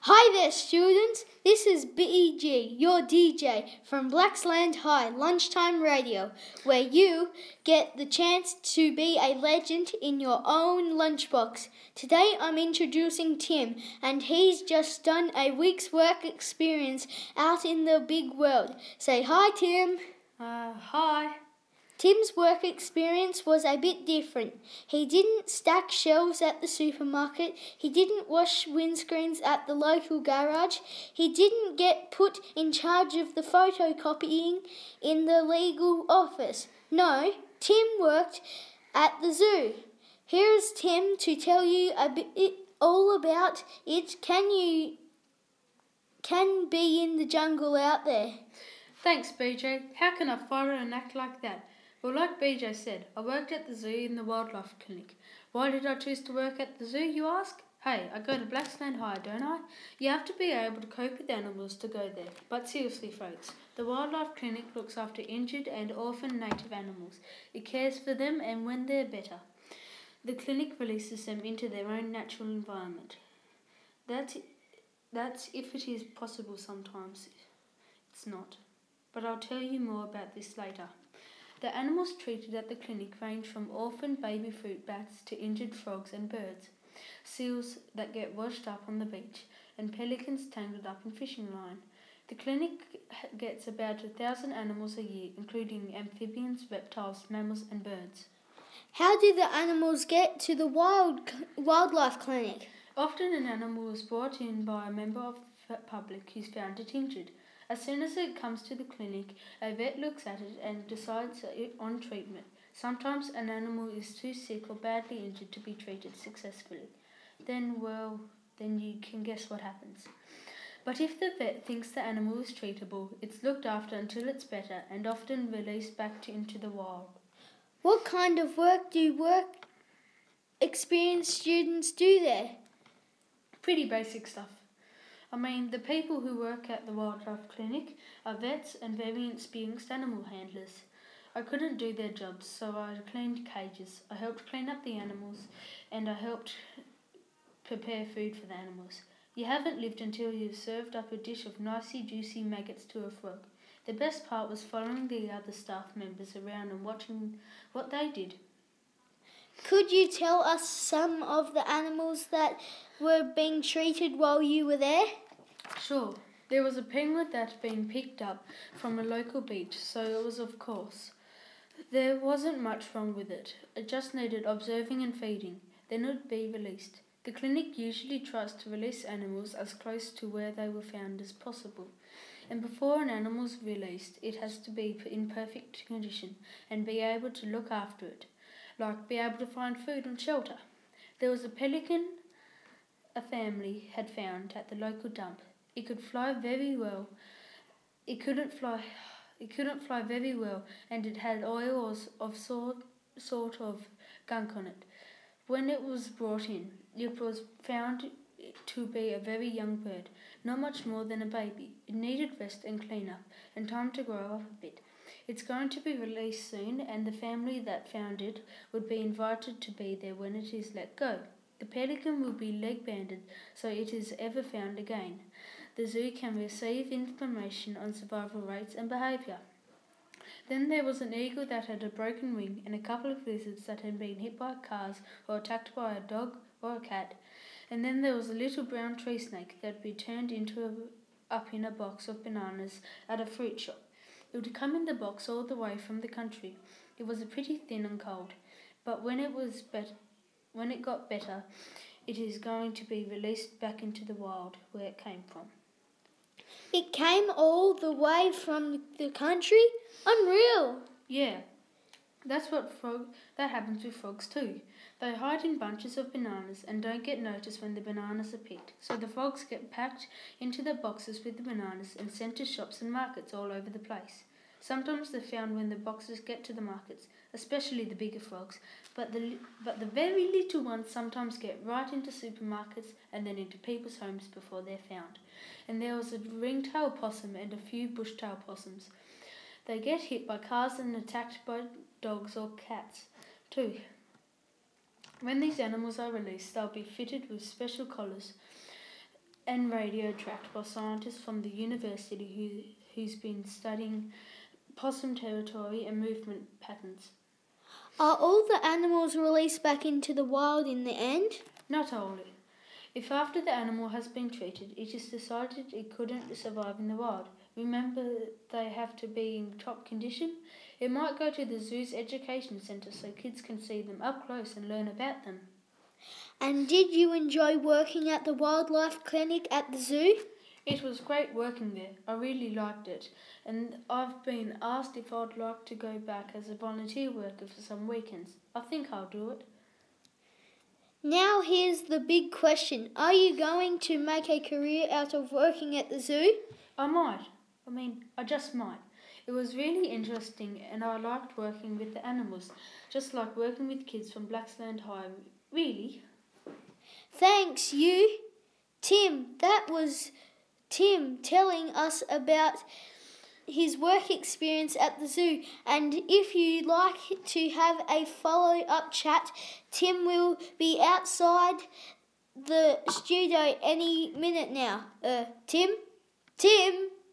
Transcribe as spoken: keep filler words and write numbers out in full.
Hi there, students. This is B G, your D J from Blacksland High Lunchtime Radio, where you get the chance to be a legend in your own lunchbox. Today I'm introducing Tim, and he's just done a week's work experience out in the big world. Say hi, Tim. Uh, hi. Tim's work experience was a bit different. He didn't stack shelves at the supermarket. He didn't wash windscreens at the local garage. He didn't get put in charge of the photocopying in the legal office. No, Tim worked at the zoo. Here's Tim to tell you a bit all about it. Can you can be in the jungle out there? Thanks, B J. How can I follow and act like that? Well, like B J said, I worked at the zoo in the wildlife clinic. Why did I choose to work at the zoo, you ask? Hey, I go to Blacksland High, don't I? You have to be able to cope with animals to go there. But seriously, folks, the wildlife clinic looks after injured and orphaned native animals. It cares for them and when they're better, the clinic releases them into their own natural environment. That's, that's if it is possible sometimes. It's not. But I'll tell you more about this later. The animals treated at the clinic range from orphaned baby fruit bats to injured frogs and birds, seals that get washed up on the beach, and pelicans tangled up in fishing line. The clinic gets about a thousand animals a year, including amphibians, reptiles, mammals, and birds. How do the animals get to the wild wildlife clinic? Often an animal is brought in by a member of the public who's found it injured. As soon as it comes to the clinic, a vet looks at it and decides on treatment. Sometimes an animal is too sick or badly injured to be treated successfully. Then, well, then you can guess what happens. But if the vet thinks the animal is treatable, it's looked after until it's better and often released back to, into the wild. What kind of work do work experienced students do there? Pretty basic stuff. I mean, the people who work at the wildlife clinic are vets and very experienced animal handlers. I couldn't do their jobs, so I cleaned cages. I helped clean up the animals, and I helped prepare food for the animals. You haven't lived until you've served up a dish of nicey, juicy maggots to a frog. The best part was following the other staff members around and watching what they did. Could you tell us some of the animals that were being treated while you were there? Sure. There was a penguin that had been picked up from a local beach, so it was of course. There wasn't much wrong with it. It just needed observing and feeding. Then it would be released. The clinic usually tries to release animals as close to where they were found as possible. And before an animal is released, it has to be in perfect condition and be able to look after it, like be able to find food and shelter. There was a pelican a family had found at the local dump. It could fly very well. It couldn't fly. It couldn't fly very well, and it had oils of sort sort of gunk on it. When it was brought in, it was found to be a very young bird, not much more than a baby. It needed rest and clean up, and time to grow up a bit. It's going to be released soon, and the family that found it would be invited to be there when it is let go. The pelican will be leg-banded, so it is ever found again. The zoo can receive information on survival rates and behaviour. Then there was an eagle that had a broken wing and a couple of lizards that had been hit by cars or attacked by a dog or a cat. And then there was a little brown tree snake that would be turned into a, up in a box of bananas at a fruit shop. It would come in the box all the way from the country. It was pretty thin and cold, but when it was bet- when it got better, it is going to be released back into the wild where it came from. It came all the way from the country? Unreal! Yeah, that's what frog that happens with frogs too. They hide in bunches of bananas and don't get noticed when the bananas are picked. So the frogs get packed into the boxes with the bananas and sent to shops and markets all over the place. Sometimes they're found when the boxes get to the markets, especially the bigger frogs, but the but the very little ones sometimes get right into supermarkets and then into people's homes before they're found. And there was a ringtail possum and a few bushtail possums. They get hit by cars and attacked by dogs or cats too. When these animals are released, they'll be fitted with special collars and radio tracked by scientists from the university who, who's been studying possum territory and movement patterns. Are all the animals released back into the wild in the end? Not only. If after the animal has been treated, it is decided it couldn't survive in the wild, remember they have to be in top condition, it might go to the zoo's education centre so kids can see them up close and learn about them. And did you enjoy working at the wildlife clinic at the zoo? It was great working there. I really liked it. And I've been asked if I'd like to go back as a volunteer worker for some weekends. I think I'll do it. Now here's the big question. Are you going to make a career out of working at the zoo? I might. I mean, I just might. It was really interesting and I liked working with the animals, just like working with kids from Blacksland High. Really. Thanks, you. Tim, that was Tim telling us about his work experience at the zoo, and if you'd like to have a follow-up chat, Tim will be outside the studio any minute now. Uh, Tim? Tim?